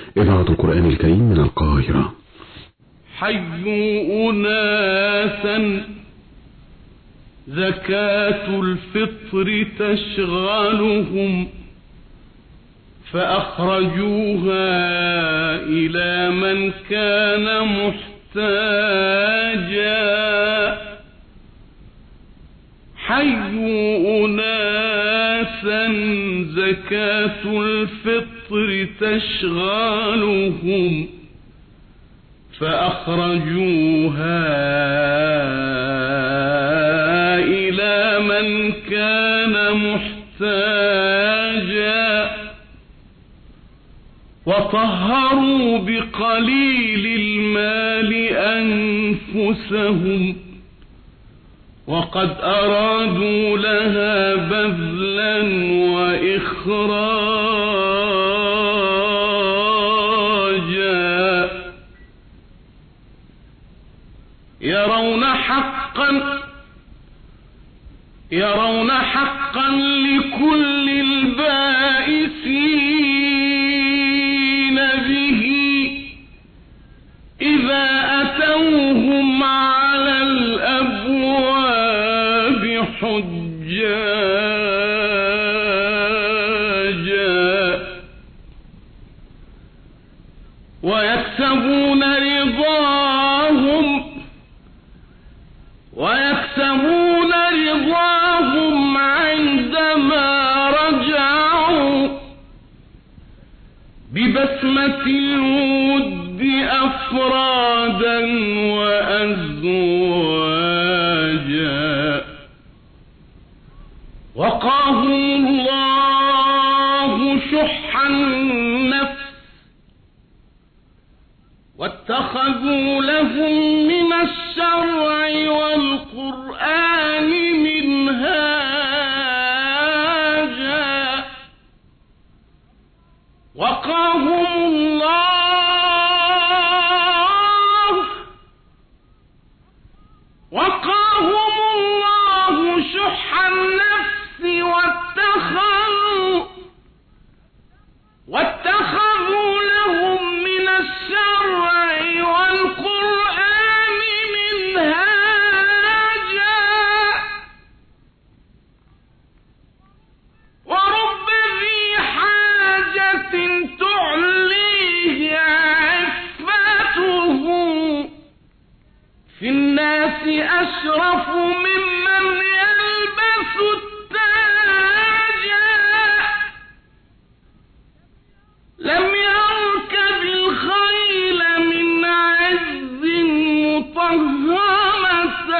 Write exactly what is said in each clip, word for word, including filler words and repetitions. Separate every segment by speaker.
Speaker 1: إذاعة القرآن الكريم من القاهرة.
Speaker 2: حيوا أناسا زكاة الفطر تشغلهم فأخرجوها إلى من كان محتاجا. حيوا أناسا زكاة الفطر تشغلهم فأخرجوها إلى من كان محتاجا وطهروا بقليل المال أنفسهم وقد أرادوا لها بذلا وإخراجا. يرون حقا يرون حقا لكل البائسين به إذا أتوهم على الأبواب حجاجا ويكسبون رضاهم ويكسبون رضاهم عندما رجعوا ببسمة الود أفرادا وأزواجا. وقاهم الله شح النفس واتخذوا لهم من الشرع والقرآن منهاجا. وقاهم الله وقاهم الله شح النفس واتخذوا واتخذوا لهم من الشرع والقرآن منهاجا. ورب ذي حاجة تعليه عفته في الناس أشرف ممن يلبس التاجا. لم يركب الخيل من عز مطهمة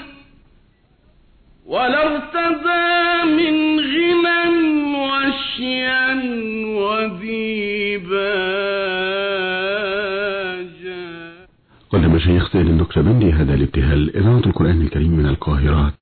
Speaker 2: ولا ارتدى من غنى وشيا وديباجا.
Speaker 1: قدم الشيخ سيد النكشبندي هذا الابتهال. إذاعة القرآن الكريم من القاهرة.